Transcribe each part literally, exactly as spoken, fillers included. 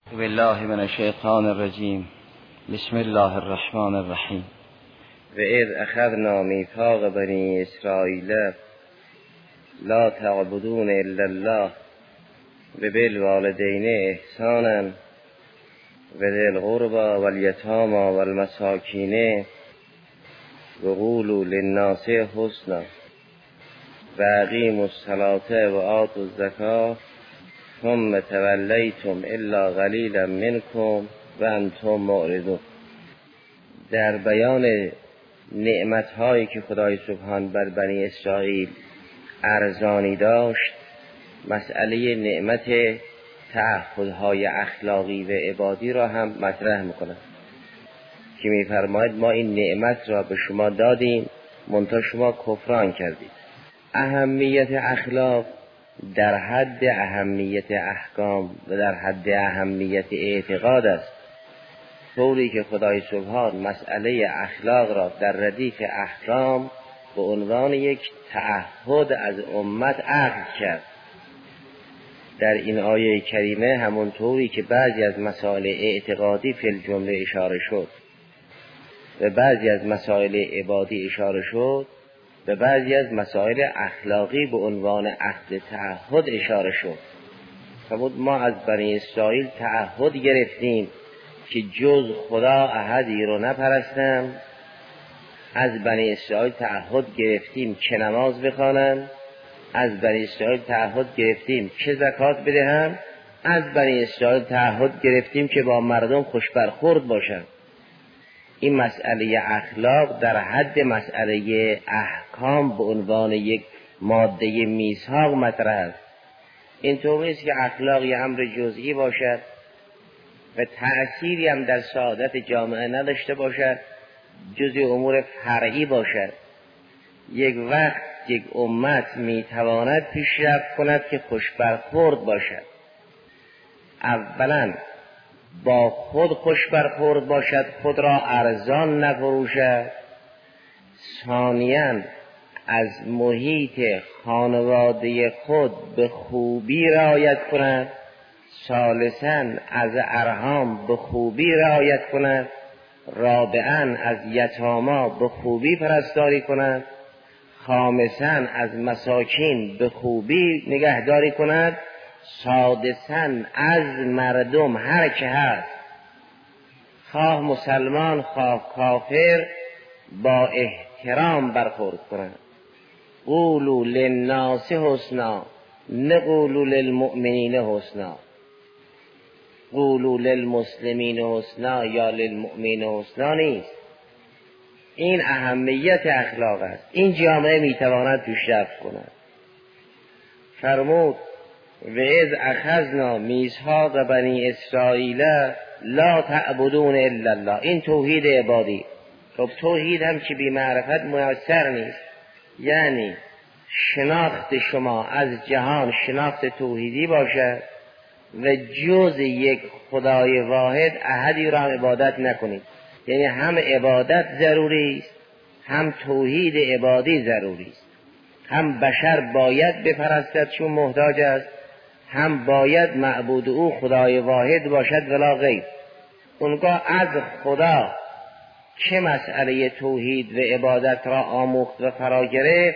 بالله من الشیطان الرجیم. بسم الله الرحمن الرحیم. و اذ اخذنا میثاق بنی اسرائیل لا تعبدون الا الله و بالوالدین احسانا و ذی القربى والیتامى والمساکین و قولوا للناس حسنا و اقیموا الصلاة و آتوا الزکاة ثم تولیتم الا قلیلا منکم و انتم معرضون. در بیان نعمت‌هایی که خدای سبحان بر بنی اسرائیل ارزانی داشت، مسئله نعمت تعهدهای اخلاقی و عبادی را هم مطرح می‌کند که می‌فرماید ما این نعمت را به شما دادیم منتها شما کفران کردید. اهمیت اخلاق در حد اهمیت احکام و در حد اهمیت اعتقاد است، طوری که خدای سبحان مسئله اخلاق را در ردیف احکام به عنوان یک تعهد از امت اخذ کرد. در این آیه کریمه همون طوری که بعضی از مسائل اعتقادی فی الجمله اشاره شد و بعضی از مسائل عبادی اشاره شد و بعضی از مسائل اخلاقی به عنوان عهد تعهد اشاره شد. فرمود ما از بنی اسرائیل تعهد گرفتیم که جز خدا احدی رو نپرستند. از بنی اسرائیل تعهد گرفتیم که نماز بخوانند. از بنی اسرائیل تعهد گرفتیم که زکات بدهند. از بنی اسرائیل تعهد گرفتیم که با مردم خوش برخورد باشند. این مسئله اخلاق در حد مسئله احکام به عنوان یک ماده میثاق مطرح است. اینطور نیست که اخلاق یه امر جزئی باشد و تأثیری هم در سعادت جامعه نداشته باشد، جزء امور فرعی باشد. یک وقت یک امت میتواند پیشرفت کند که خوش برخورد باشد. اولا با خود خوش برخورد باشد، خود را ارزان نفروشد. ثانیاً از محیط خانواده خود به خوبی رعایت کند. ثالثاً از ارحام به خوبی رعایت کند. رابعاً از یتاما به خوبی پرستاری کند. خامساً از مساکین به خوبی نگهداری کند. سادساً از مردم هر که هست، خواه مسلمان خواه کافر، با احترام برخورد کند. قولوا للناس حسنا، نقولوا للمؤمنین حسنا. قولوا للمسلمین حسنا یا للمؤمنین حسنا نیست. این اهمیت اخلاق است. این جامعه میتواند پیشرفت کند. فرمود و اذ اخذنا میثاق بنی اسرائیل لا تعبدون الا الله. این توحید عبادی. خب توحید هم که بی معرفت میسر نیست. یعنی شناخت شما از جهان شناخت توحیدی باشد و جز یک خدای واحد احدی را عبادت نکنید. یعنی هم عبادت ضروری است، هم توحید عبادی ضروری است. هم بشر باید بپرستد چون محتاج است، هم باید معبود او خدای واحد باشد ولا غیر. اونگاه از خدا چه مسئله توحید و عبادت را آموخت و فرا گرفت،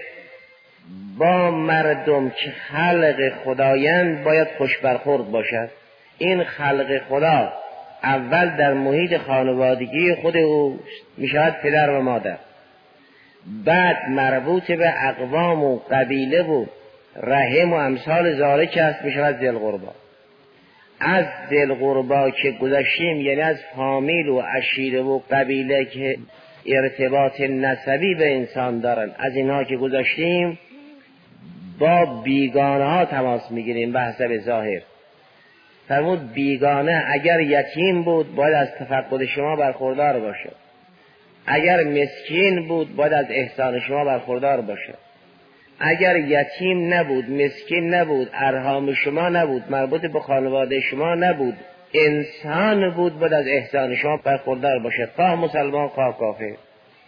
با مردم که خلق خدایند باید خوش برخورد باشد. این خلق خدا اول در محیط خانوادگی خود اوست، میشود پدر و مادر، بعد مربوط به اقوام و قبیله و رحم و امثال ذالک است، میشود ذی القربی. از ذی القربی که گذشتیم یعنی از فامیل و عشیره و قبیله که ارتباط نسبی به انسان دارن، از اینها که گذشتیم با بیگانه ها تماس میگیریم به حسب ظاهر. فرمود بیگانه اگر یتیم بود باید از تفقد شما برخوردار باشه، اگر مسکین بود باید از احسان شما برخوردار باشه. اگر یتیم نبود، مسکین نبود، ارحام شما نبود، مربوط به خانواده شما نبود، انسان بود، باید از احسان شما برخوردار باشه، خواه مسلمان خواه کافر.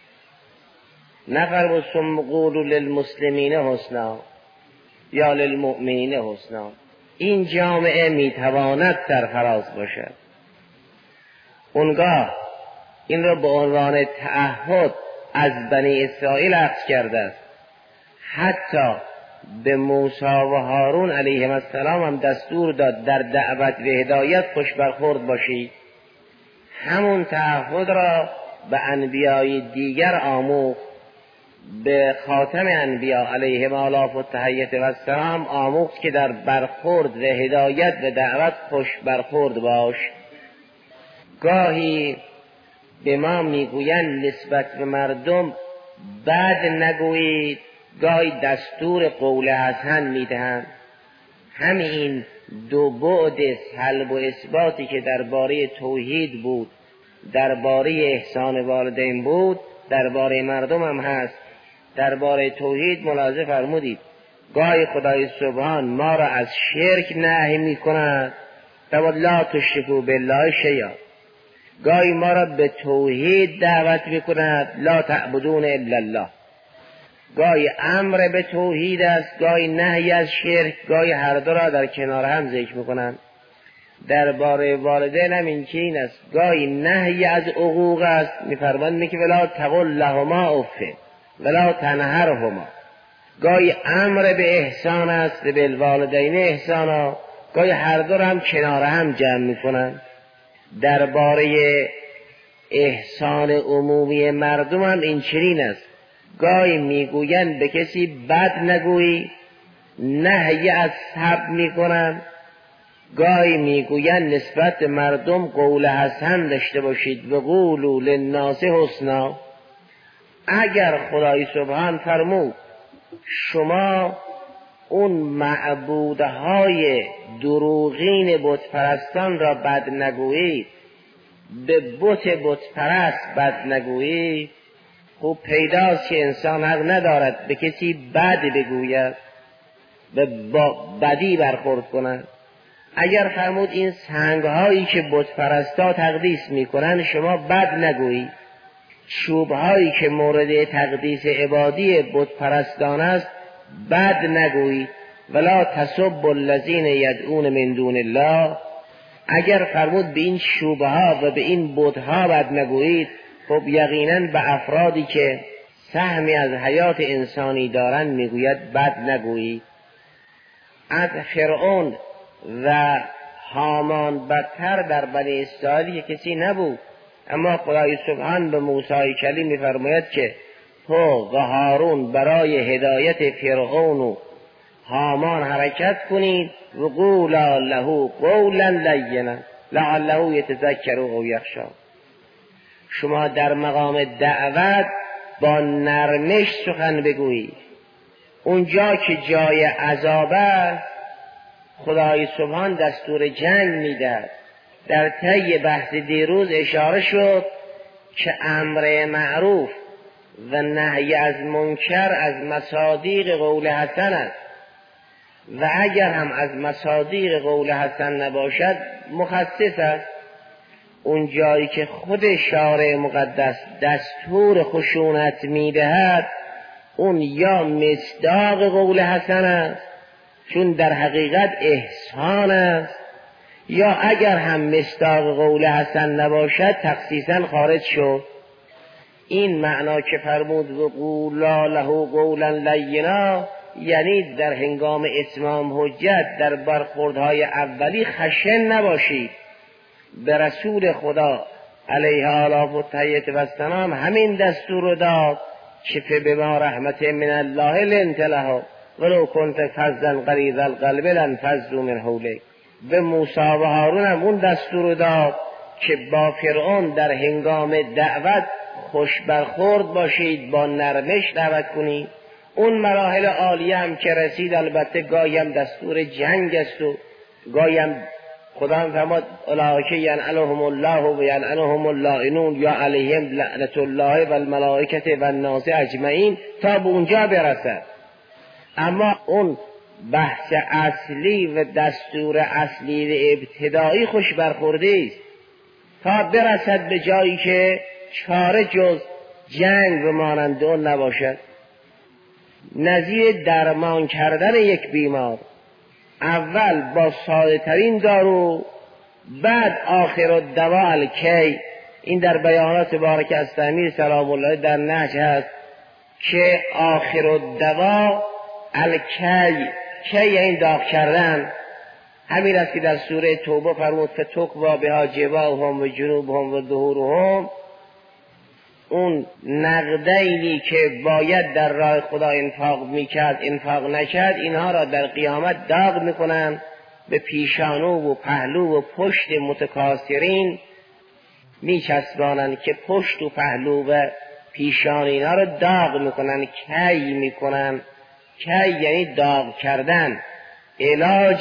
نفرمود ثم قولوا للمسلمین حسنا یا للمؤمنین حسنا. این جامعه میتواند سرفراز باشد. اونگاه این را به عنوان تعهد از بنی اسرائیل اخذ کرده است. حتی به موسی و هارون علیهم السلام هم دستور داد در دعوت و هدایت خوش برخورد باشید. همون تعهد را به انبیای دیگر آموخت، به خاتم انبیا علیهم آلاف و تحیت و السلام آموخت که در برخورد و هدایت و دعوت خوش برخورد باش. گاهی به ما میگویند نسبت به مردم بد نگویید، گاهی دستور قول حسن میدهند. همین دو بعد سلب و اثباتی که درباره توحید بود، درباره احسان والدین بود، درباره مردم هم هست. درباره توحید ملاحظه فرمودید گاهی خدای سبحان ما را از شرک نهی میکند، لا تشرکوا بالله شیئا. گاهی ما را به توحید دعوت میکند، لا تعبدون الا الله. گاهی امر به توحید است، گاهی نهی از شرک، گاهی هر دو را در کنار هم ذکر میکنند. درباره والدین هم این چنین است، گاهی نهی از عقوق است، میفرمایند میگه ولا تقل لهما اف ولا تنهرهما. گاهی امر به احسان است، به بالوالدین احسانا، گاهی هر دو را هم کنار هم جمع میکنند. درباره احسان عمومی مردم هم این چنین است، گاهی میگویند به کسی بد نگویی، نهی از سب میکنند. گاهی میگویند نسبت مردم قول حسن داشته باشید، و قولوا للناس حسنا. اگر خدای سبحان فرمود شما اون معبودهای دروغین بت پرستان را بد نگویید، به بت بت پرست بد نگویید، خوب پیداست که انسان حق ندارد به کسی بد بگوید، به بدی برخورد کند. اگر فرمود این سنگهایی که بت پرستا تقدیس میکنند شما بد نگویید، چوبهایی که مورد تقدیس عبادی بت پرستان است بد نگویید، ولا تسبوا الذین یدعون من دون الله. اگر فرمود به این چوبها و به این بتها بد نگویید، خب یقینا به افرادی که سهمی از حیات انسانی دارند میگوید بد نگویید. از فرعون و هامان بدتر در بنی اسرائیل کسی نبود، اما خدای سبحان به موسی کلیم میفرماید که تو و هارون برای هدایت فرعون و هامان حرکت کنید، و قولا له قولا لینا لعله یتذکر او یخشی. شما در مقام دعوت با نرمش سخن بگویید. اونجا که جای عذاب است خدای سبحان دستور جنگ میدهد. در طی بحث دیروز اشاره شد که امر معروف و نهی از منکر از مصادیق قول حسن است، و اگر هم از مصادیق قول حسن نباشد مخصص است. اون جایی که خود شارع مقدس دستور خشونت میدهد اون یا مصداق قول حسن است، چون در حقیقت احسان است، یا اگر هم مصداق قول حسن نباشد تخصیصا خارج شد. این معنا که فرمود و قولا له قولا لینا، یعنی در هنگام اتمام حجت در برخوردهای اولی خشن نباشید. به رسول خدا علیه آلاف و تحیت و السلام همین دستور داد که فبما رحمت من الله لنت له ولو کنت فظا غلیظ القلب لانفضوا من حولک. به موسی و هارون هم اون دستور داد که با فرعون در هنگام دعوت خوش برخورد باشید، با نرمش دعوت کنید. اون مراحل عالیه هم که رسید البته گاهی هم دستور جنگ است و گاهی هم خدا هم فرمود اولئک یلعنهم الله و یلعنهم اللائنون یا علیهم لعنت الله و الملائکه و الناس اجمعین، تا به اونجا برسد. اما اون بحث اصلی و دستور اصلی و ابتدایی خوش برخوردی است تا برسد به جایی که چاره جز جنگ و مانند اون نباشد. نظیر درمان کردن یک بیمار اول با ساده ترین دارو، بعد آخر الدوا الکی. این در بیانات بارک از امیر سلام الله در نهج هست که آخر الدوا الکی، کی یعنی داغ کردن. همین است که در سوره توبه فرمود فتکوا بها جباههم و جنوبهم و ظهورهم. اون نقدینی که باید در راه خدا انفاق میکرد انفاق نکرد، اینها را در قیامت داغ میکنن، به پیشانو و پهلو و پشت متکاسرین میچسبانند که پشت و پهلو و پیشان اینها را داغ میکنن، کی میکنن. کی یعنی داغ کردن. علاج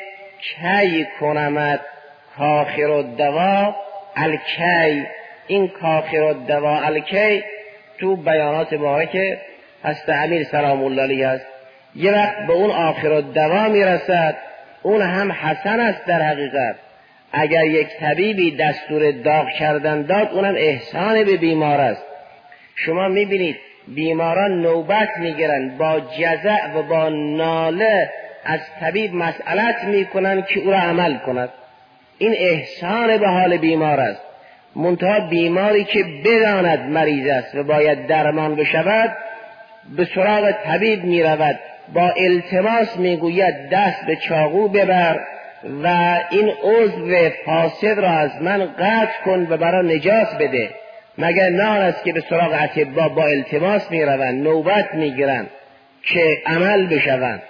کی کنمت کاخر الدوا الکی. این کاخر الدوا الکی تو بیانات مبارک هست امیر سلام الله علیه است. یه وقت به اون آخر الدوا میرسد، اون هم حسن است در حقیقت. اگر یک طبیبی دستور داغ کردن داد، اونم احسان به بیمار است. شما میبینید بیماران نوبت میگیرن، با جزع و با ناله از طبیب مسئلت میکنن که او را عمل کند. این احسان به حال بیمار است. منتها بیماری که بداند مریض است و باید درمان بشود، به سراغ طبیب میرود، با التماس میگوید دست به چاقو ببر و این عضو فاسد را از من قطع کن و برای نجات بده. مگر نه آن است که به سراغ اطباء با التماس میروند، نوبت میگیرند که عمل بشوند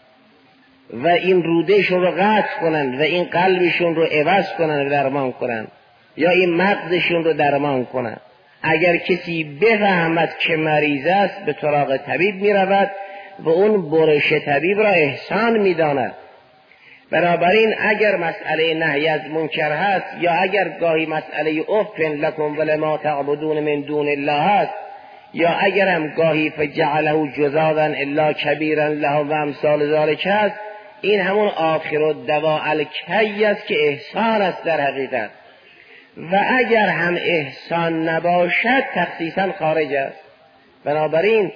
و این رودهشون رو قطع کنند و این قلبشون رو عوض کنند و درمان کنند، یا این مغزشون رو درمان کنند. اگر کسی بفهمد که مریض است، به سراغ طبیب میرود و اون برش طبیب را احسان میداند. بنابراین اگر مسئله نهی از منکر هست، یا اگر گاهی مسئله اف لکم ولما تعبدون من دون الله هست، یا اگر هم گاهی فجعله جزادا الا کبیرا له و امثال ذالک هست، این همون آخر الدوا الکی است که احسان است در حقیقت. و اگر هم احسان نباشد تخصیصا خارج است. بنابراین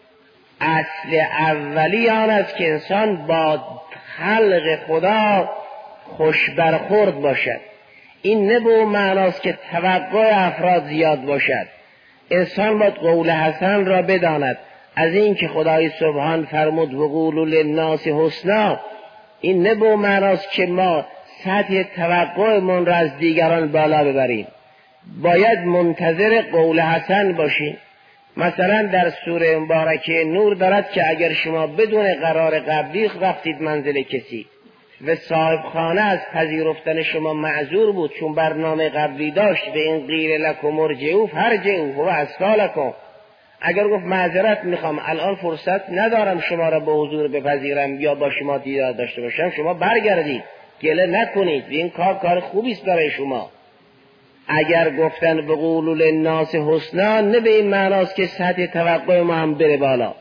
اصل اولی آن است که انسان با خلق خدا خوش برخورد باشد. این نه به معناست که توقع افراد زیاد باشد. انسان باید قول حسن را بداند. از این که خدای سبحان فرمود وقولوا للناس حسنا، این نه به معناست که ما سطح توقعمون را از دیگران بالا ببریم. باید منتظر قول حسن باشیم. مثلا در سوره مبارکه نور دارد که اگر شما بدون قرار قبلی رفتید منزل کسی و صاحب خانه از پذیرفتن شما معذور بود چون برنامه قبلی داشت، به این قیل لکم ارجعوا فارجعوا هو ازکی لکم، اگر گفت معذرت میخوام الان فرصت ندارم شما را به حضور بپذیرم یا با شما دیدار داشته باشم، شما برگردید، گله نکنید، این کار کار خوبی است برای شما. اگر گفتن بقولوا للناس حسنا، نه به این معناست که سطح توقع ما هم بره بالا.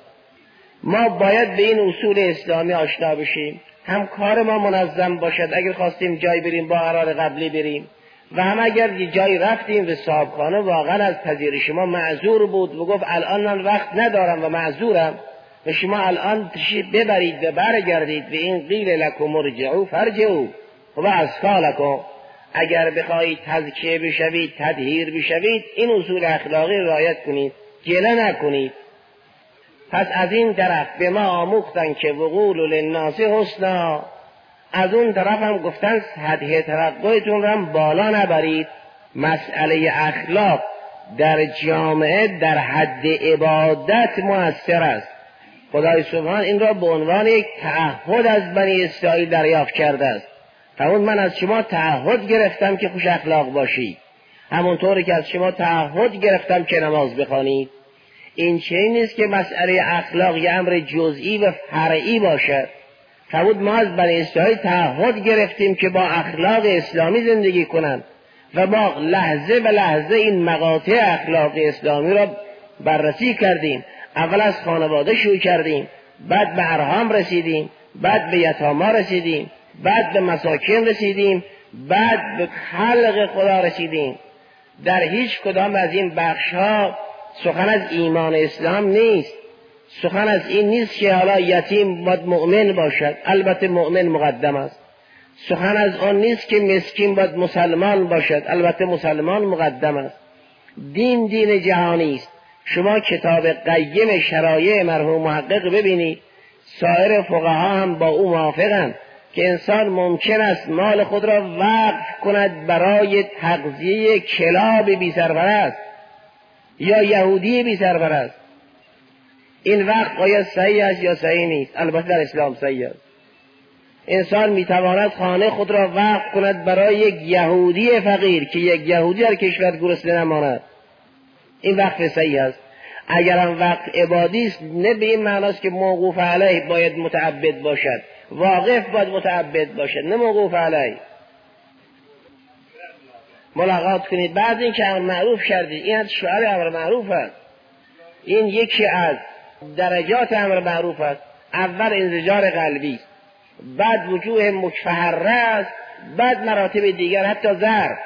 ما باید به این اصول اسلامی آشنا بشیم، هم کار ما منظم باشد، اگر خواستیم جای بریم با قرار قبلی بریم، و هم اگر جای رفتیم و صاحبخانه واقعا از پذیرش ما معذور بود و گفت الان من وقت ندارم و معذورم و شما الان تشریف ببرید و برگردید، و این قیل لکم ارجعوا فارجعوا هو ازکی لکم. اگر بخواهید تزکیه بشوید، تطهیر بشوید، این اصول اخلاقی رعایت کنید، گله نکنید. پس از این طرف به ما آموختن که وقولوا للناس حسنا، از اون طرف هم گفتن سطح توقعتون رو هم بالا نبرید. مسئله اخلاق در جامعه در حد عبادت مؤثر است. خدای سبحان این را به عنوان یک تعهد از بنی اسرائیل دریافت کرده است. فرمود من از شما تعهد گرفتم که خوش اخلاق باشید، همونطوری که از شما تعهد گرفتم که نماز بخوانید. این چنین نیست که مسئله اخلاق یه امر جزئی و فرعی باشد. فرمود ما از بنی اسرائیل تعهد گرفتیم که با اخلاق اسلامی زندگی کنند و ما لحظه به لحظه این مقاطع اخلاق اسلامی را بررسی کردیم. اول از خانواده شروع کردیم، بعد به ارحام رسیدیم، بعد به یتاما رسیدیم، بعد به مساکین رسیدیم، بعد به خلق خدا رسیدیم. در هیچ کدام از این بخش ها سخن از ایمان اسلام نیست. سخن از این نیست که حالا یتیم باید مؤمن باشد، البته مؤمن مقدم است. سخن از آن نیست که مسکین باید مسلمان باشد، البته مسلمان مقدم است. دین دین جهانی است. شما کتاب قیم شرایع مرحوم محقق ببینید، سایر فقها هم با او موافقند که انسان ممکن است مال خود را وقف کند برای تغذیه کلاب بی سرپرست یا یهودی بی سرپرست. این وقت آیا صحیح است یا صحیح نیست؟ البته در اسلام صحیح است. انسان میتواند خانه خود را وقف کند برای یک یهودی فقیر که یک یهودی در کشور گرسنه نماند. این وقف صحیح است. اگر هم وقت عبادی است، نه به این معناست که موقوف علیه باید متعبد باشد، واقف باید متعبد باشد، نه موقوف علیه. ملاقات کنید، بعد این که امر معروف کردید، این از شعار امر معروف است. این یکی از درجات امر معروف است. اول انزجار قلبی است، بعد وجوه متفحره است، بعد مراتب دیگر حتی ضرب.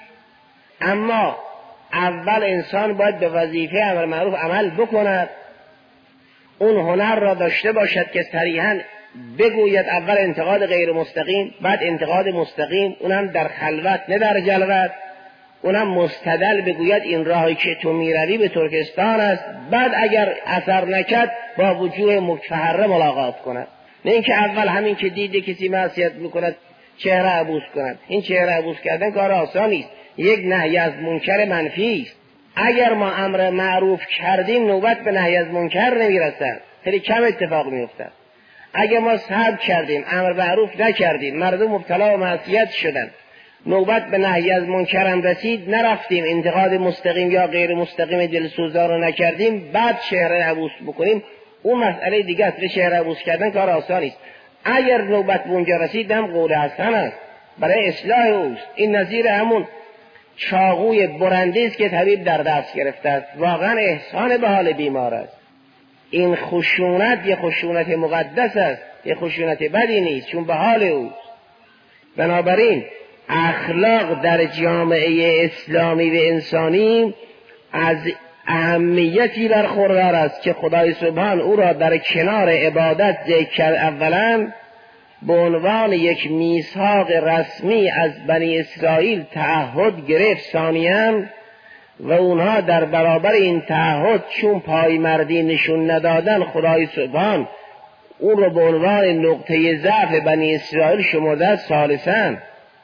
اما اول انسان باید به وظیفه امر معروف عمل بکند، اون هنر را داشته باشد که صریحاً بگوید اول انتقاد غیر مستقیم، بعد انتقاد مستقیم، اونم در خلوت نه در جلوت، اونم مستدل بگوید این راهی که تو میروی به ترکستان است، بعد اگر اثر نکرد با وجوه متفحره ملاقات کند. نه اینکه اول همین که دیده کسی معصیت میکند چهره عبوس کند. این چهره عبوس کردن کار آسانی است، یک نهی از منکر منفی است. اگر ما امر معروف کردیم نوبت به نهی از منکر نمیرسد، خیلی کم اتفاق میافتد. اگر ما صبر کردیم امر معروف نکردیم، مردم مبتلا و معصیت شدند، نوبت به نهی از منکر هم رسید، نرفتیم انتقاد مستقیم یا غیر مستقیم دلسوزا رو نکردیم، بعد چهره عبوس بکنیم، اون مسئله دیگه است. چهره عبوس کردن کار آسانی است. اگر نوبت به اونجا رسید هم قول حسن است، برای اصلاح اوست. این نظیر همون چاقوی برنده است که طبیب در دست گرفته است. واقعا احسان به حال بیمار است. این خشونت یه خشونت مقدس است، یه خشونت بدی نیست، چون به حال اوست. بنابراین اخلاق در جامعه اسلامی و انسانی از اهمیتی برخوردار است که خدای سبحان او را در کنار عبادت ذکر کرد. اولا به عنوان یک میثاق رسمی از بنی اسرائیل تعهد گرفت، ثانیاً و اونها در برابر این تعهد چون پایمردی نشون ندادن، خدای سبحان اون را به عنوان نقطه ضعف بنی اسرائیل شمرده. ثالثاً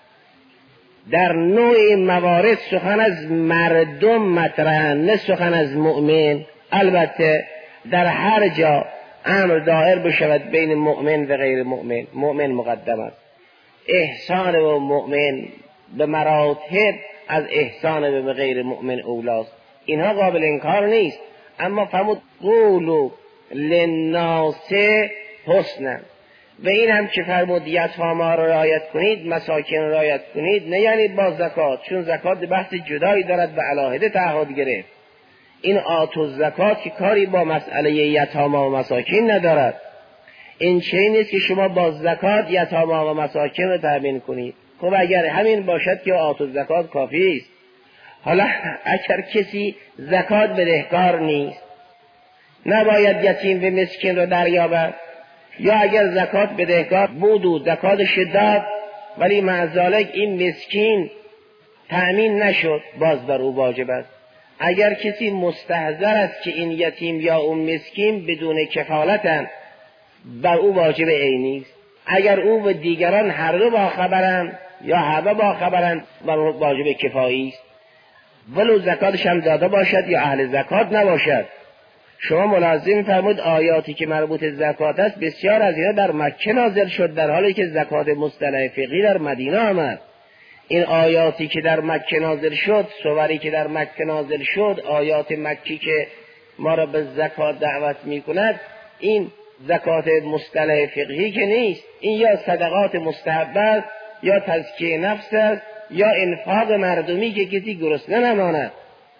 در نوع این موارد سخن از مردم مطرح، نه سخن از مؤمن. البته در هر جا امر دایر بشود بین مؤمن و غیر مؤمن، مؤمن مقدم است. احسان و مؤمن به مراتب از احسان به غیر مؤمن اولاست. اینها قابل انکار نیست. اما فرمود قولوا للناس حسنا، و این هم که فرمود یتاما را رعایت کنید، مساکین را رعایت کنید، نه یعنی با زکات، چون زکات بحث جدایی دارد و علاهده تعهد گرفت. این آتو زکات که کاری با مسئله یتاما و مساکین ندارد. این چه نیست که شما با زکات یتاما و مساکین رو تامین کنید. خب اگر همین باشد که آتو زکات کافی است. حالا اگر کسی زکات بدهکار نیست، نباید یتیم و مسکین رو دریابد، یا اگر زکات بدهکار بود و زکاتش داد ولی مع ذالک این مسکین تأمین نشد، باز بر او واجب است. اگر کسی مستحضر است که این یتیم یا اون مسکین بدون کفالتن، بر او واجب عینی است. اگر او و دیگران هر دو با خبرند یا همه با زکاتن بر واجب کفایی است، ولو زکاتش هم داده باشد یا اهل زکات نباشد. شما ملازم فرمود آیاتی که مربوط زکات است بسیار از اینا در مکه نازل شد، در حالی که زکات مصطلح فقهی در مدینه آمد. این آیاتی که در مکه نازل شد، سوری که در مکه نازل شد، آیات مکی که ما را به زکات دعوت می کند، این زکات مصطلح فقهی که نیست. این یا صدقات مستحبه است، یا تزکیه نفس است، یا انفاق مردمی که کسی گرسنه نماند.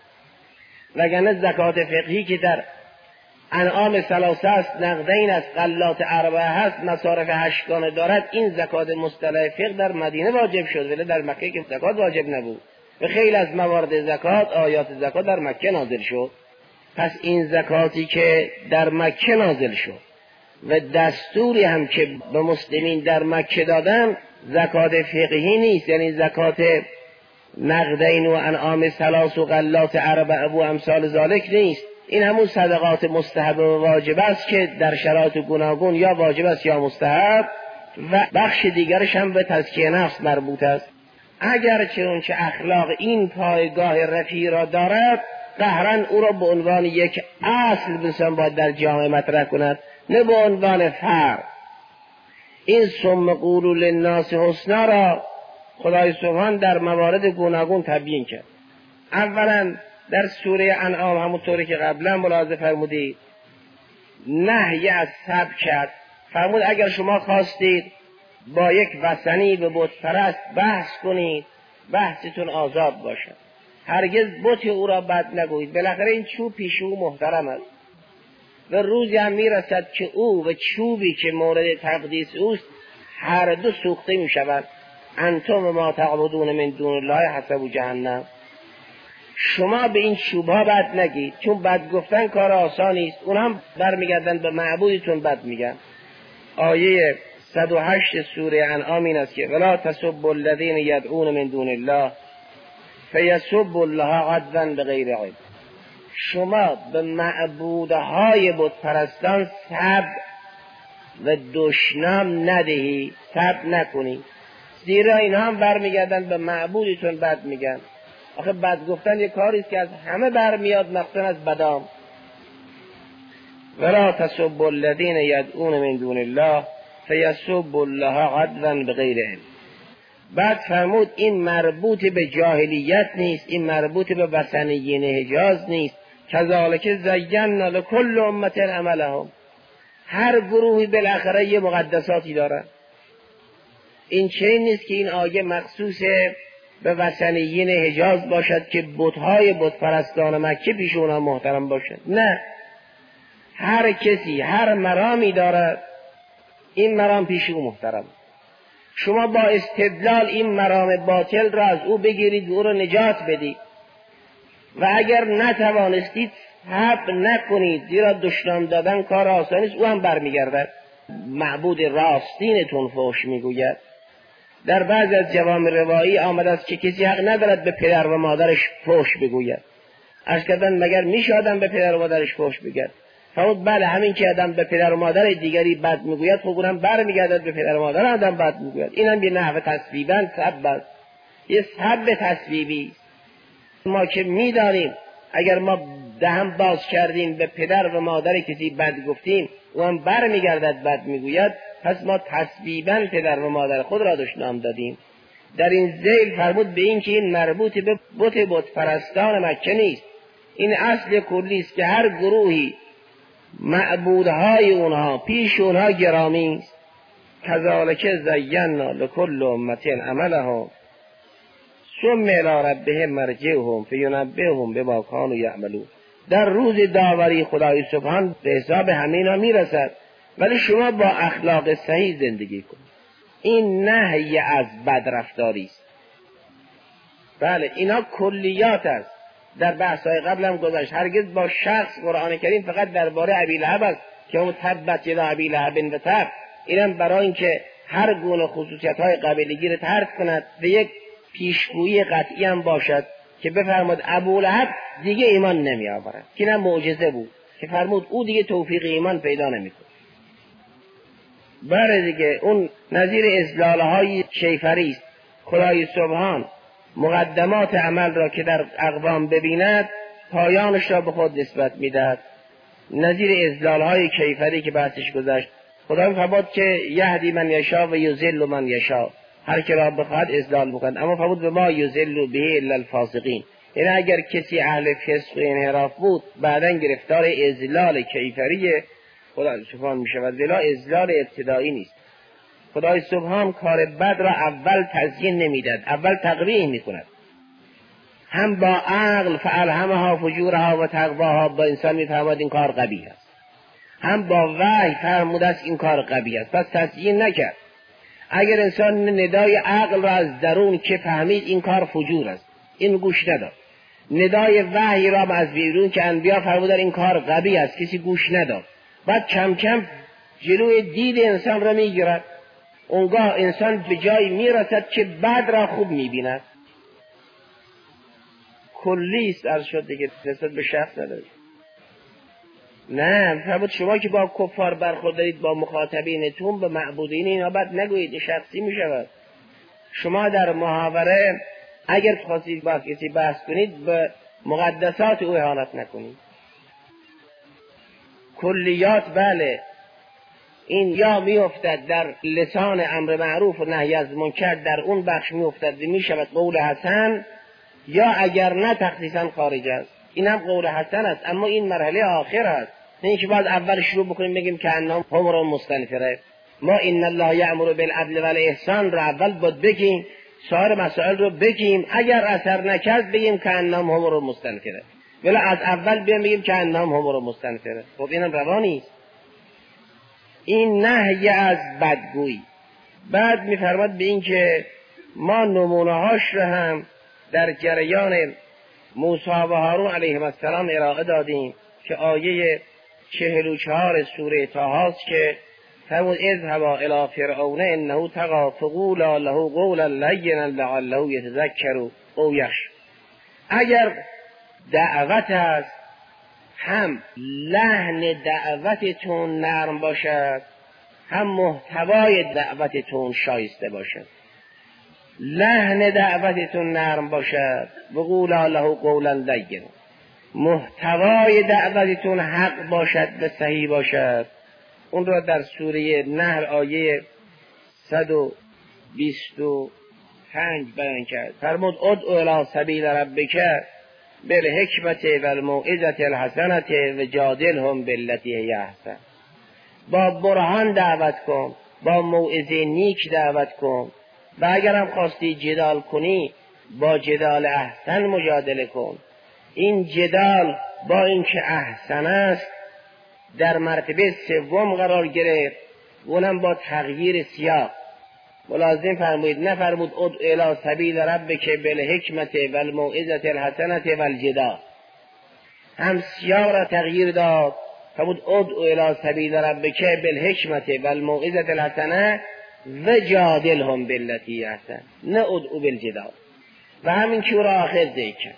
وگرنه زکات فقهی که در انعام ثلاثه است، نقدین است، غلات اربعه هست، مصارف هشتگانه دارد، این زکات مصطلح فقه در مدینه واجب شد، ولی در مکه که زکات واجب نبود. و خیلی از موارد زکات، آیات زکات در مکه نازل شد. پس این زکاتی که در مکه نازل شد و دستوری هم که به مسلمین در مکه دادن زکات فقهی نیست، یعنی زکات نقدین و انعام ثلاث و غلات اربع و امثال ذالک نیست. این همون صدقات مستحب و واجب است که در شرایط گوناگون یا واجب است یا مستحب و بخش دیگرش هم به تزکیه نفس مربوط است. اگر چنانچه اخلاق این پایگاه رفیع را دارد قهرن او را به عنوان یک اصل بسیار باید در جامعه مطرح کند، نه به عنوان فرد. این ثم قولوا للناس حسنا را خدای سبحان در موارد گوناگون تبیین کرد. اولا در سوره انعام همونطوری که قبلا ملاحظه فرمودید نهی از سب کرد. فرمود اگر شما خواستید با یک وثنی به بت پرست بحث کنید بحثتون آزاد باشد، هرگز بت او را بد نگویید. بالاخره این چوب پیش او محترم است و روزی هم میرسد که او و چوبی که مورد تقدیس اوست هر دو سوخته میشوند. انتم ما تعبدون من دون الله حسب جهنم. شما به این چوبها بد نگید، چون بد گفتن کار آسانی است، اون هم برمیگردن به معبودتون بد میگن. آیه صد و هشت سوره انعام این است که ولا تسبوا الذین یدعون من دون الله فیسبوا الله عدوا بغیر علم. شما به معبودهای بت پرستان سب و دشنام ندهی، سب نکنی، زیرا اینها هم برمیگردن به معبودتون بد میگن. آخه بد گفتن یک کاری است که از همه برمیاد، مخصوصا از بدام. ولا تسبوا الذین یدعون من دون الله فیسبوا الله عدوا بغیر علم. بعد فرمود این مربوط به جاهلیت نیست، این مربوط به وثنیین حجاز نیست. کذالک زینا لکل امة عملهم. هر گروهی بالاخره یه مقدساتی دارن. این چنین نیست که این آیه مخصوص به وثنیین حجاز باشد که بت‌های بت پرستان مکه پیش اونها محترم باشد. نه، هر کسی هر مرامی دارد این مرام پیش او محترم. شما با استدلال این مرام باطل را از او بگیرید و او را نجات بدید و اگر نتوانستید حب نکنید، زیرا دشنام دادن کار آسانی است. او هم برمیگردد معبود راستینتون فحش میگوید. در بعض از جوامع روایی آمده است که کسی حق ندارد به پدر و مادرش فحش بگوید. عرض کردن مگر میشه آدم به پدر و مادرش فحش بگوید؟ فرمود بله، همین که آدم به پدر و مادر دیگری بد میگوید خب اونم برمیگردد به پدر و مادر آدم بد میگوید. اینم یه نحو تسبیبا سب است، یه سب تسبیبی. ما که میدانیم اگر ما دهن باز کردیم به پدر و مادر کسی بد گفتیم او هم برمیگردد بد میگوید، پس ما تسبیبا پدر و مادر خود را دشنام دادیم. در این ذیل فرمود به این که این مربوط به بت بت پرستان مکه نیست، این اصل کلی است که هر گروهی معبودهای اونها پیش اونها گرامی است. کذالک زینا لکل امة عملهم ثم الی ربهم مرجعهم فینبئهم بما کانوا یعملون. در روز داوری خدای سبحان به حساب همینا میرسد، ولی شما با اخلاق صحیح زندگی کنید. این نهی از بدرفتاری است. بله اینا کلیات است، در بحث‌های قبل هم گذشت. هرگز با شخص قرآن کریم فقط درباره ابی لهب است که اون تبت یدا ابی لهب و تب، اینم برای اینکه هر گونه خصوصیت‌های قبیلگی را ترک کند و یک پیشگویی قطعی هم باشد که بفرماد ابو لهب دیگه ایمان نمی آورد، که نه معجزه بود که فرمود او دیگه توفیق ایمان پیدا نمی‌کند. بله دیگه اون نظیر اضلال‌های شیفری است. خدای سبحان مقدمات عمل را که در اقوام ببیند پایانش را به خود نسبت میدهد. نظیر اضلال‌های کیفری که بحثش گذشت، خدا فرمود که یهدی من یشاء و یضل من یشاء، هر که را بخواهد اضلال بکند، اما فرمود به ما یضل به الا الفاسقین. این اگر کسی اهل فسق و انحراف بود بعداً گرفتار اضلال کیفری خدا سبحان می شود، ولی اضلال ابتدایی نیست. خدای سبحان کار بد را اول تزیین نمیداد، اول تقبیح میکند. هم با عقل فالهمها فجورها و تقواها با انسان میفهمد این کار قبیح است، هم با وحی فرموده است این کار قبیح است، پس تزیین نکرد. اگر انسان ندای عقل را از درون که فهمید این کار فجور است این گوش نداد، ندای وحی را از بیرون که انبیا فرمودن این کار قبیح است، کسی گوش نداد. بعد کم کم جلوی دید انسان را میگیرد. اونگاه انسان به جایی میرسد که بد را خوب میبیند. کلیست از شد دیگه، نسبت به شخص نداره. نه فرمود شما که با کفار برخورد دارید، با مخاطبینتون، به معبودین اینا بد نگویید، شخصی میشود. شما در محاوره اگر خواستید با کسی بحث کنید، به مقدسات او اهانت نکنید. کلیات بله، این یا می افتد در لسان امر معروف و نهی از منکر، در اون بخش می افتد و می شود قول حسن، یا اگر نه تخصیصا خارج است. این هم قول حسن است، اما این مرحله آخر است. نه اینکه بعد اول شروع بکنیم بگیم که انهم حمر مستنفره. ما ان الله یأمر بالعدل والاحسان را اول بود بگیم، سایر مسائل رو بگیم، اگر اثر نکرد بگیم که انهم حمر مستنفره، ولی از اول بگیم که انهم حمر مستنفره. خب اینم روا نیست. این نهی از بدگویی. بعد می‌فرماد به این که ما نمونه‌هاش رو هم در جریان موسی و هارون علیهم السلام ارائه دادیم که آیه چهل و چهار سوره طه است که فرمود اذهبا الی فرعون انه طغی فقولا له قولا لینا لعله یتذکر او یخشی. اگر دعوت است، هم لحن دعوتتون نرم باشد، هم محتوای دعوتتون شایسته باشد. لحن دعوتتون نرم باشد، وقولا له قولا لینا، محتوای دعوتتون حق باشد و صحیح باشد. اون را در سوره نحل آیه صد و بیست و پنج بیان کرد. فرمود ادعو الی سبیل ربک بالحکمت و الموعظة الحسنة و جادلهم بالتی هی احسن. با برهان دعوت کن، با موعظه نیک دعوت کن، و اگر هم خواستی جدال کنی با جدال احسن مجادله کن. این جدال با اینکه احسن است در مرتبه سوم قرار گرفت، اونم با تغییر سیاق. ملازم فرمودید، نفرمود ادعو الی سبیل ربک بالحکمت و الموعظة الحسنة و الجدال، هم سیاق را تغییر داد. فرمود ادعو الی سبیل ربک بالحکمت و الموعظة الحسنة و جادلهم بالتی احسن، نه ادعو بالجدال. و همین که او را آخر ذکر.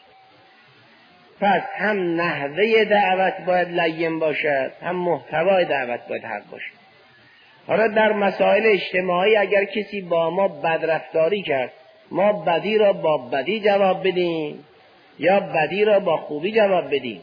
پس هم نحوه دعوت باید لین باشد، هم محتوای دعوت باید حق باشد. حالا در مسائل اجتماعی اگر کسی با ما بدرفتاری کرد، ما بدی را با بدی جواب بدیم یا بدی را با خوبی جواب بدیم.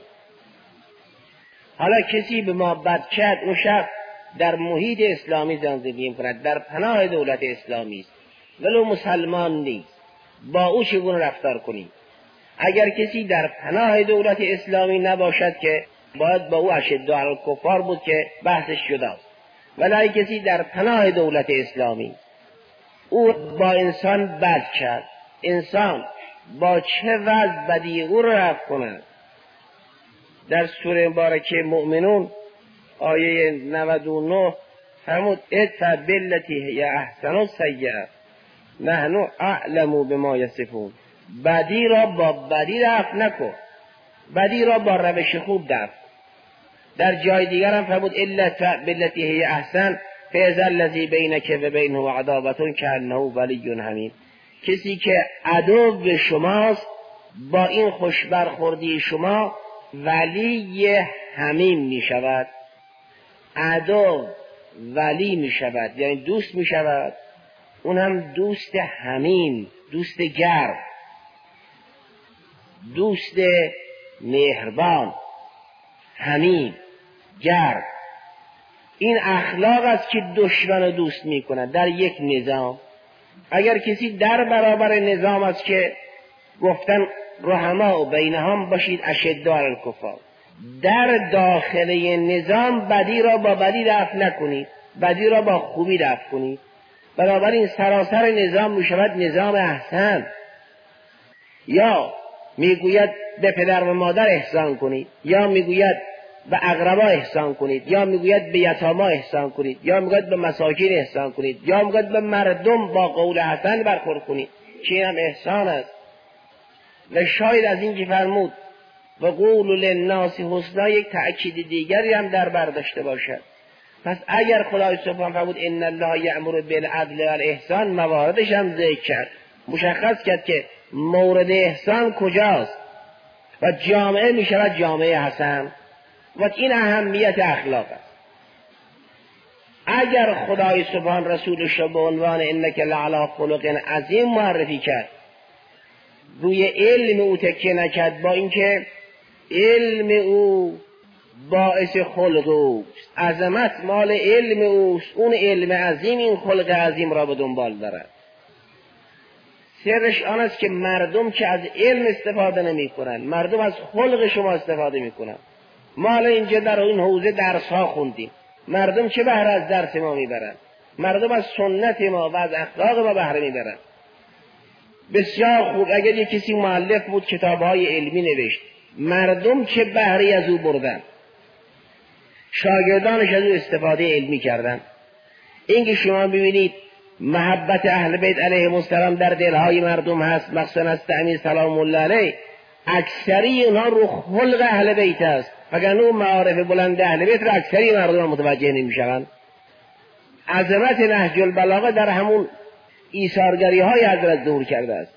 حالا کسی به ما بد کرد، اون شخص در محیط اسلامی زندگی می‌کند، در پناه دولت اسلامی است، ولو مسلمان نیست، با او چگونه رفتار کنیم؟ اگر کسی در پناه دولت اسلامی نباشد که باید با او اشد علی الکفار بود که بحثش شده است، ولی اگر کسی در پناه دولت اسلامی او با انسان بد کرد، انسان با چه وضع بدی او را رفع کند؟ در سوره مبارکه مؤمنون آیه نود و نه فرمود ادفع بالتی هی احسن السیئة نحن اعلم بما یصفون. بدی را با بدی رفع نکن، بدی را با روش خوب دفع. در جای دیگر هم فرمود الا ادفع بالتی هی احسن فاذا الذی بینک و بینه عداوة کانه ولی حمیم. کسی که عدو شماست با این خوش برخوردی شما ولی حمیم می شود. عدو ولی می شود یعنی دوست می شود، اون هم دوست حمیم، دوست گرم، دوست مهربان، حمیم، گرم. این اخلاق است که دشمن دوست می کند در یک نظام. اگر کسی در برابر نظام است که گفتن رحما و بینهم باشید اشد علی الکفار، در داخل نظام بدی را با بدی دفع نکنید، بدی را با خوبی دفع کنید. بنابراین سراسر نظام می شود نظام احسن. یا میگوید به پدر و مادر احسان کنید، یا میگوید به اقربا احسان کنید، یا میگوید به یتاما احسان کنید، یا میگوید به مساکین احسان کنید، یا میگوید به مردم با قول حسن برخورد کنید، که این هم احسان است. و شاید از این که فرمود و قولوا للناس حسنا یک تأکید دیگری هم در بر داشته باشد. پس اگر خدای سبحانه فرمود ان الله یأمر بالعدل والاحسان، مواردش هم ذکر کرد، مشخص کرد که مورد احسان کجاست و جامعه می شود جامعه حسن و این اهمیت اخلاق است. اگر خدای سبحان رسولش را به عنوان انک لعلی خلق عظیم معرفی کرد، روی علم او تکیه نکرد، با اینکه علم او باعث خلق اوست، عظمت مال علم اوست، اون علم عظیم این خلق عظیم را به دنبال دارد. سرش آن است که مردم که از علم استفاده نمی کنند، مردم از خلق شما استفاده می کنند. ما اینجا در این حوزه درس ها خوندیم، مردم چه بهره از درس ما میبرند؟ مردم از سنت ما و از اخلاق ما بهره میبرند. بسیار خوب، اگر یک کسی مؤلف بود کتابهای علمی نوشت، مردم چه بهره از او بردن؟ شاگردانش از او استفاده علمی کردن. اینکه شما ببینید محبت اهل بیت علیهم السلام در دلهای مردم هست، مخصوصا از تأمین سلام الله علیه، اکثری اونها رو خلق اهل بیت است، وگرنه اون معارف بلند اهل بیت رو اکثری مردم متوجه نمیشوند. عظمت نهج البلاغه در همون ایثارگری های حضرت ظهور کرده است.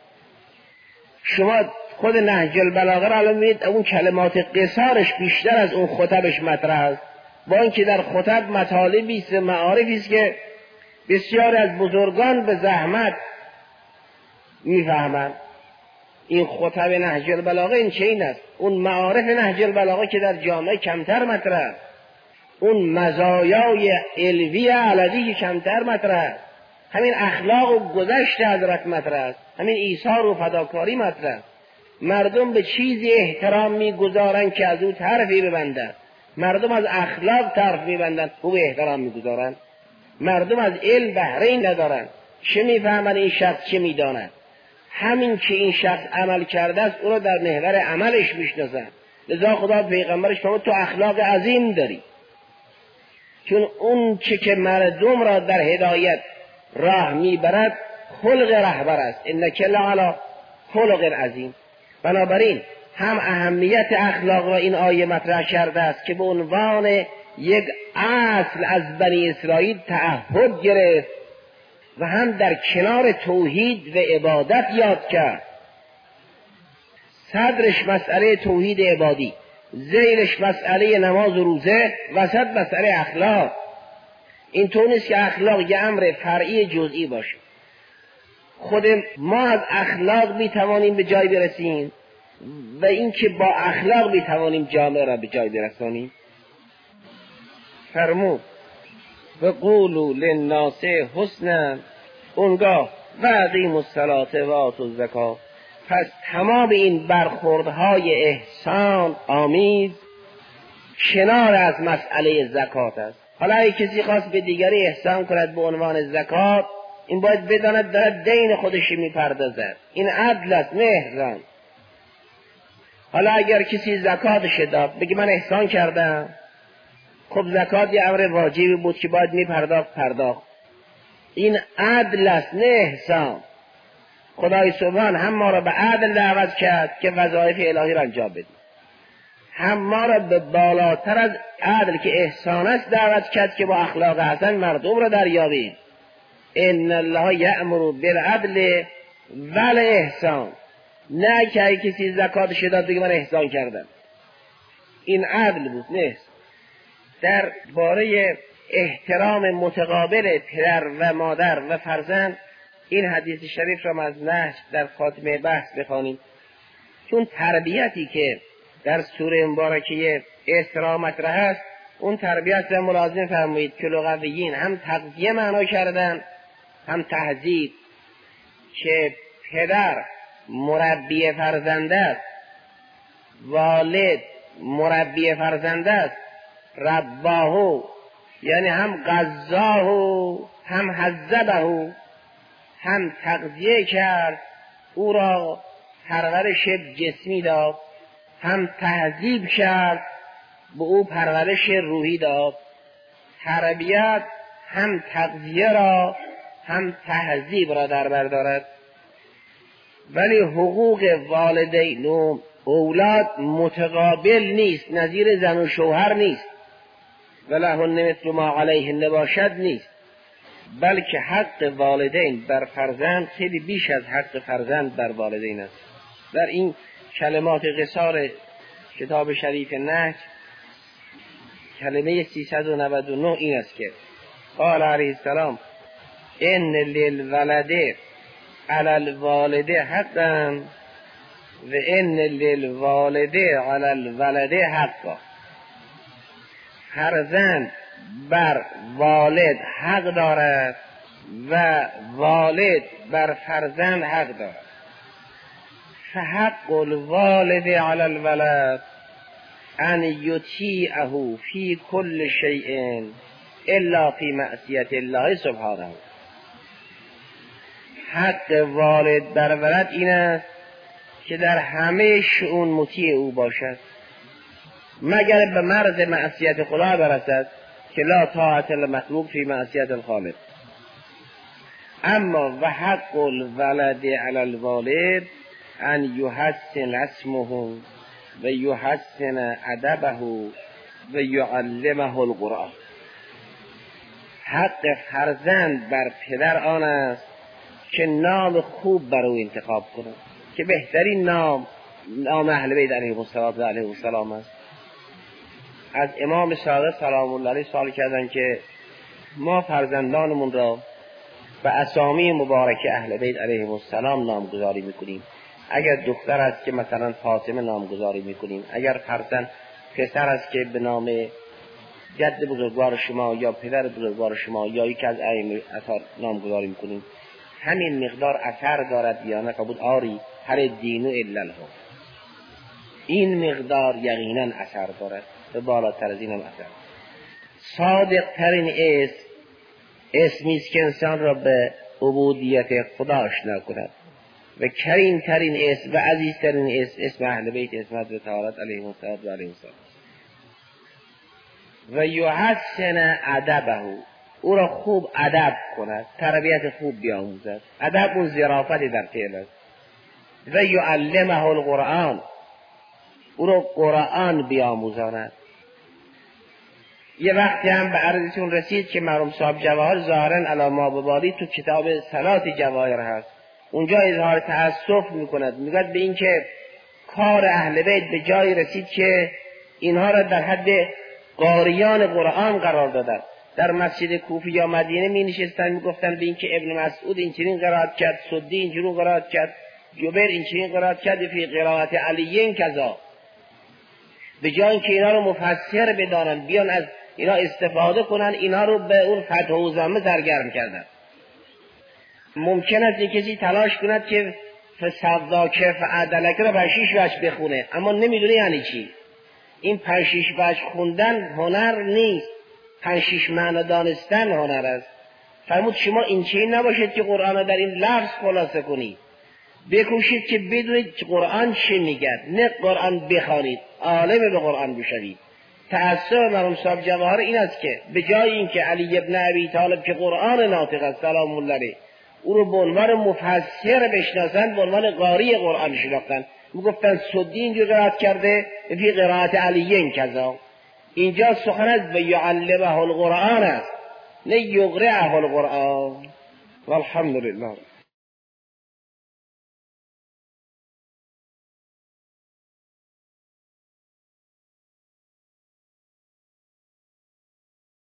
شما خود نهج البلاغه را الان می‌بینید، اون کلمات قصارش بیشتر از اون خطبش مطرح است، با اینکه در خطب مطالبی است، معارفی است که بسیار از بزرگان به زحمت میفهمند. این خطب نهج البلاغه این چه این است؟ اون معارف نهج البلاغه که در جامعه کمتر مطرح، اون مزایای علوی علوی که کمتر مطرح، همین اخلاق و گذشت حضرت مطرح است، همین ایثار و فداکاری مطرح. مردم به چیزی احترام میگذارند که از او طرفی ببندند، مردم از اخلاق طرف میبندند او به احترام میگذارند. مردم از علم بهره ندارند، چه میفهمند این شخص چه میداند؟ همین که این شخص عمل کرده است او را در محور عملش میشناسند. لذا خدا پیغمبرش فرمود تو اخلاق عظیم داری، چون اون چه که مردم را در هدایت راه میبرد خلق رهبر است، انک لعلی خلق عظیم. بنابراین هم اهمیت اخلاق را این آیه مطرح کرده است که به عنوان یک اصل از بنی اسرائیل تعهد گرفت و هم در کنار توحید و عبادت یاد کرد. صدرش مسئله توحید عبادی، زیرش مسئله نماز و روزه، وسط مسئله اخلاق. این طور نیست که اخلاق یه امر فرعی جزئی باشه. خود ما از اخلاق میتوانیم به جای برسیم و اینکه با اخلاق میتوانیم جامعه را به جای برسانیم. فرمود و قولوا للناس حسنا، اونگاه و اقیموا الصلاة و آتوا الزکاة. پس تمام این برخوردهای احسان آمیز کنار از مسئله زکات است. حالا اگه کسی خواست به دیگری احسان کند به عنوان زکات، این باید بداند دارد دین خودش میپردازد، این عدل است نه احسان. حالا اگر کسی زکاتش داد بگه من احسان کردم، خب زکات یه امر واجبی بود که باید میپرداخت پرداخت، این عدل است نه احسان. خدای سبحان هم ما را به عدل دعوت کرد که وظایف الهی را انجام بدیم، هم ما را به بالاتر از عدل که احسان است دعوت کرد که با اخلاق حسن مردم را دریابیم. ان الله یأمر بالعدل والاحسان. نه که کسی زکاتش داد بگه من احسان کردم، این عدل بود نه. در باره احترام متقابل پدر و مادر و فرزند این حدیث شریف را از نهج در خاتمه بحث بخوانیم، چون تربیتی که در سوره مبارکه اسراء مطرح است، اون تربیت را ملازم فرمایید که لغویین هم تغذیه معنا کردن هم تهذیب، که پدر مربی فرزند است، والد مربی فرزند است، رباهو یعنی هم غذاهو هم حذبهو، هم تغذیه کرد او را پرورش جسمی داد، هم تهذیب کرد به او پرورش روحی داد. تربیت هم تغذیه را هم تهذیب را در بر دارد. ولی حقوق والدین و اولاد متقابل نیست، نظیر زن و شوهر نیست. ولهن مثل ما علیهن باشد نیست، بلکه حق والدین بر فرزند خیلی بیش از حق فرزند بر والدین است. در این کلمات قصار کتاب شریف نهج کلمه سیصد و نود و نه این است که قال علیه السلام ان للولد علی الوالد حقا و ان للوالد علی الولد حقا. فرزند بر والد حق دارد و والد بر فرزند حق دارد. فحق الوالد علی الولد ان یطیعه فی کل شیء الا فی معصیت الله سبحانه. حق والد بر ولد این است که در همه شؤون مطیع او باشد مگر به مرز معصیت خدا برسد که لا طاعت لمخلوق فی معصیت الخالق. اما و حق الولد علی الوالد ان یحسن اسمه و یحسن ادبه و یعلمه القرآن. حق فرزند بر پدر آن است که نام خوب بر او انتخاب کند که بهترین نام نام اهل بیت علیهم السلام است. از امام صادق سلام الله علیه سوال کردند که ما فرزندانمون را به اسامی مبارک اهل بیت علیهم السلام نامگذاری میکنیم. اگر دختر است که مثلا فاطمه نامگذاری میکنیم، اگر فرزند پسر است که به نام جد بزرگوار شما یا پدر بزرگوار شما یا یک از ائمه اثر نامگذاری میکنیم، همین مقدار اثر دارد یا نه؟ بود آری هر دین الا الله، این مقدار یقینا اثر دارد، به بالاتر از این هم اثر. صادق ترین اسم اسمی است که انسان را به عبودیت خدا آشنا کند و کریم ترین اسم و عزیز ترین اسم اسم اهل بیت اسمت و طهارت علیهم السلام و علیهم السلام. و یحسن ادبه، او را خوب ادب کند، تربیت خوب بیاموزد. ادب اون ظرافت در فعل است. و یعلمه القرآن، او را قرآن بیاموزاند. یه وقتی هم به عرضتون رسید که مرحوم صاحب جواهر ظاهرا علی ما ببالی تو کتاب صلات جواهر هست، اونجا اظهار تأسف میکند، میگوید به این که کار اهل بیت به جای رسید که اینها را در حد قاریان قرآن قرار دادند. در مسجد کوفه یا مدینه می نشستن، می گفتن به این که ابن مسعود این چنین قرائت کرد، سدی این چنین قرائت کرد، جبیر این چنین قرائت کرد، فی قرائت علیین کذا. به جای اینکه اینا رو مفسر بدانن، بیان از اینا استفاده کنن، اینا رو به اون فتح و ضمه سرگرم کردن. ممکن است یک کسی تلاش کند که فسوذاک فعدلک رو به شیش وجه بخونه، اما نمیدونه یعنی چی. این پنج شیش وجه خوندن هنر نیست، پنج شیش معنی دانستن هنر است. فرمود شما این چیزی نباشید که قرآن رو در این لفظ خلاصه کنید، بکوشید که بدونید که قرآن چه میگه، نه قرآن بخوانید، عالم به قرآن بشوید. تأثیر مرحوم صاحب جواهر این است که به جای اینکه علی ابن ابی طالب که قرآن ناطق است سلام الله علیه او رو به عنوان مفسر بشناسند، به عنوان قاری قرآن شناختند. میگفتن سدی اینجا قرائت کرده فی قرائت علیین کذا. اینجا سخن است به یعلمه القرآن است، نه یقرئه القرآن. والحمد لله.